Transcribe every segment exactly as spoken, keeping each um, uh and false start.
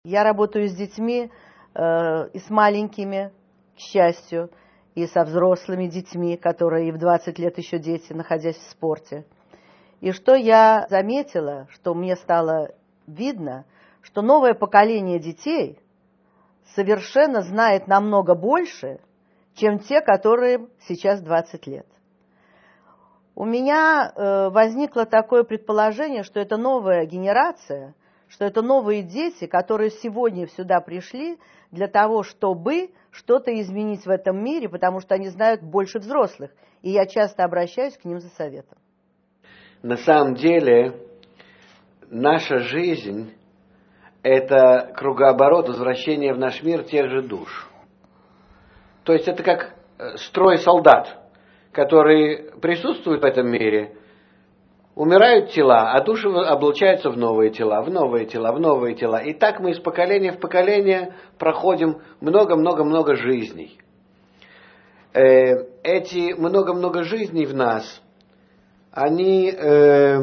Я работаю с детьми, э, и с маленькими, к счастью, и со взрослыми детьми, которые и в двадцать лет еще дети, находясь в спорте. И что я заметила, что мне стало видно, что новое поколение детей совершенно знает намного больше, чем те, которым сейчас двадцать лет. У меня э, возникло такое предположение, что это новая генерация, что это новые дети, которые сегодня сюда пришли для того, чтобы что-то изменить в этом мире, потому что они знают больше взрослых. И я часто обращаюсь к ним за советом. На самом деле, наша жизнь – это кругооборот, возвращение в наш мир тех же душ. То есть это как строй солдат, которые присутствуют в этом мире. Умирают тела, а души облачаются в новые тела, в новые тела, в новые тела. И так мы из поколения в поколение проходим много-много-много жизней. Эти много-много жизней в нас, они э,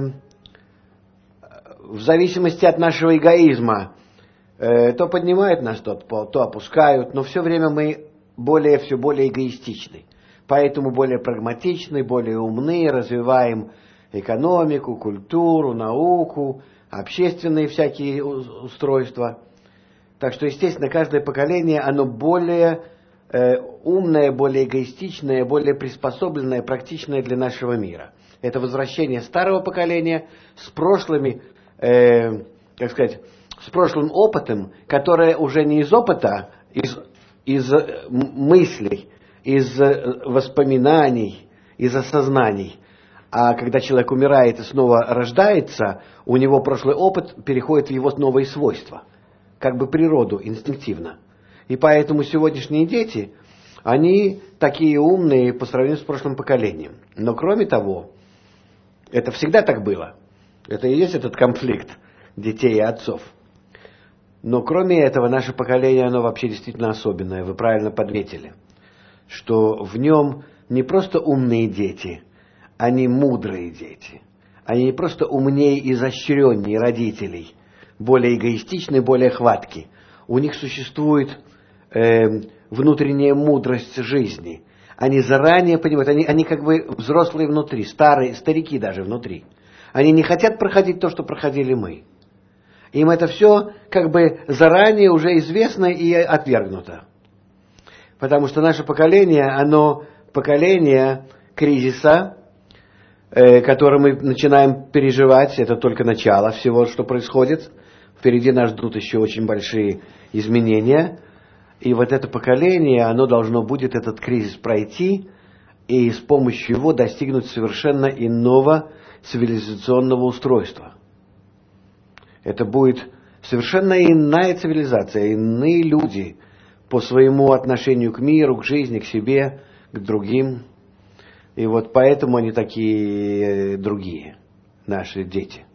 в зависимости от нашего эгоизма э, то поднимают нас, то, то опускают, но все время мы более, все более эгоистичны. Поэтому более прагматичны, более умны, развиваем экономику, культуру, науку, общественные всякие устройства. Так что, естественно, каждое поколение, оно более э, умное, более эгоистичное, более приспособленное, практичное для нашего мира. Это возвращение старого поколения с прошлыми, э, как сказать, с прошлым опытом, которое уже не из опыта, из, из мыслей, из воспоминаний, из осознаний. А когда человек умирает и снова рождается, у него прошлый опыт переходит в его новые свойства, как бы природу, инстинктивно. И поэтому сегодняшние дети, они такие умные по сравнению с прошлым поколением. Но кроме того, это всегда так было. Это и есть этот конфликт детей и отцов. Но кроме этого, наше поколение, оно вообще действительно особенное. Вы правильно подметили, что в нем не просто умные дети, они мудрые дети. Они не просто умнее и изощреннее родителей, более эгоистичны, более хватки. У них существует э, внутренняя мудрость жизни. Они заранее понимают, они, они как бы взрослые внутри, старые, старики даже внутри. Они не хотят проходить то, что проходили мы. Им это все как бы заранее уже известно и отвергнуто. Потому что наше поколение, оно поколение кризиса, э, который мы начинаем переживать. Это только начало всего, что происходит. Впереди нас ждут еще очень большие изменения. И вот это поколение, оно должно будет этот кризис пройти и с помощью его достигнуть совершенно иного цивилизационного устройства. Это будет совершенно иная цивилизация, иные люди по своему отношению к миру, к жизни, к себе, к другим. И вот поэтому они такие другие, наши дети.